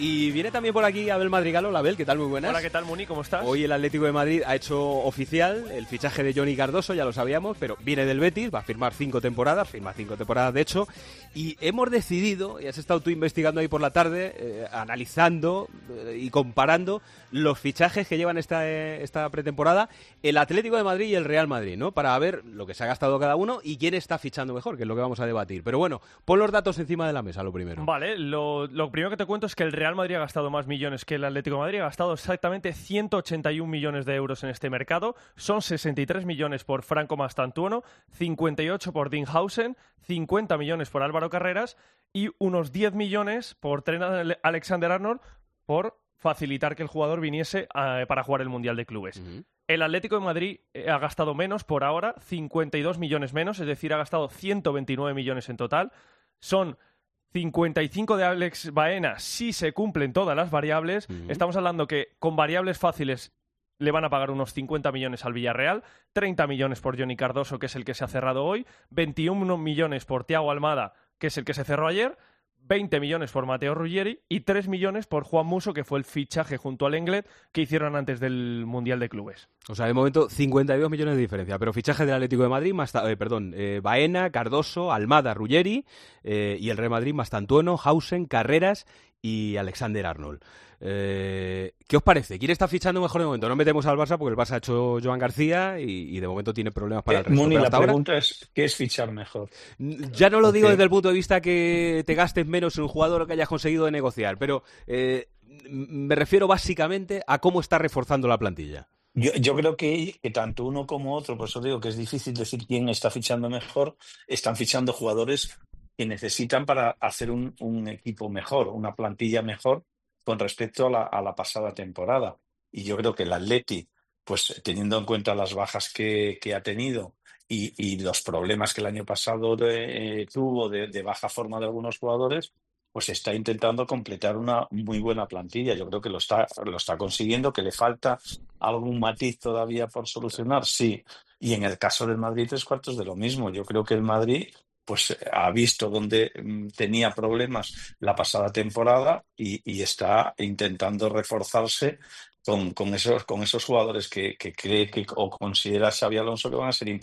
Y viene también por aquí Abel Madrigal. Hola Abel, ¿qué tal? Muy buenas. Hola, ¿qué tal, Muni? ¿Cómo estás? Hoy el Atlético de Madrid ha hecho oficial el fichaje de Johnny Cardoso, ya lo sabíamos, pero viene del Betis, va a firmar 5 temporadas, firma 5 temporadas de hecho, y hemos decidido, y has estado tú investigando ahí por la tarde, analizando y comparando los fichajes que llevan esta pretemporada, el Atlético de Madrid y el Real Madrid, ¿no? Para ver lo que se ha gastado cada uno y quién está fichando mejor, que es lo que vamos a debatir. Pero bueno, pon los datos encima de la mesa, lo primero. Vale, lo primero que te cuento es que el Real Madrid ha gastado más millones que el Atlético de Madrid, ha gastado exactamente 181 millones de euros en este mercado, son 63 millones por Franco Mastantuono, 58 por Dinghausen, 50 millones por Álvaro Carreras y unos 10 millones por Trent Alexander-Arnold por facilitar que el jugador viniese para jugar el Mundial de Clubes. Uh-huh. El Atlético de Madrid ha gastado menos por ahora, 52 millones menos, es decir, ha gastado 129 millones en total. Son 55 de Alex Baena si se cumplen todas las variables. Uh-huh. Estamos hablando que con variables fáciles le van a pagar unos 50 millones al Villarreal, 30 millones por Johnny Cardoso, que es el que se ha cerrado hoy, 21 millones por Thiago Almada, que es el que se cerró ayer, 20 millones por Matteo Ruggeri y 3 millones por Juan Musso, que fue el fichaje junto al Lenglet que hicieron antes del Mundial de Clubes. O sea, de momento 52 millones de diferencia, pero fichaje del Atlético de Madrid, Baena, Cardoso, Almada, Ruggeri, y el Real Madrid Mastantuono, Hausen, Carreras y Alexander-Arnold. ¿Qué os parece? ¿Quién está fichando mejor de momento? No metemos al Barça porque el Barça ha hecho Joan García y de momento tiene problemas para el resto. Muni, la pregunta es, ¿qué es fichar mejor? Ya no lo digo desde el punto de vista que te gastes menos en un jugador que hayas conseguido de negociar, pero me refiero básicamente a cómo está reforzando la plantilla. Yo creo que tanto uno como otro, por eso digo que es difícil decir quién está fichando mejor, están fichando jugadores que necesitan para hacer un equipo mejor, una plantilla mejor con respecto a la pasada temporada. Y yo creo que el Atleti, pues teniendo en cuenta las bajas que ha tenido y los problemas que el año pasado tuvo de baja forma de algunos jugadores, pues está intentando completar una muy buena plantilla. Yo creo que lo está consiguiendo, que le falta algún matiz todavía por solucionar, sí. Y en el caso del Madrid, 3/4 de lo mismo. Yo creo que el Madrid pues ha visto dónde tenía problemas la pasada temporada y está intentando reforzarse con esos jugadores que cree que o considera Xabi Alonso que van a ser importantes.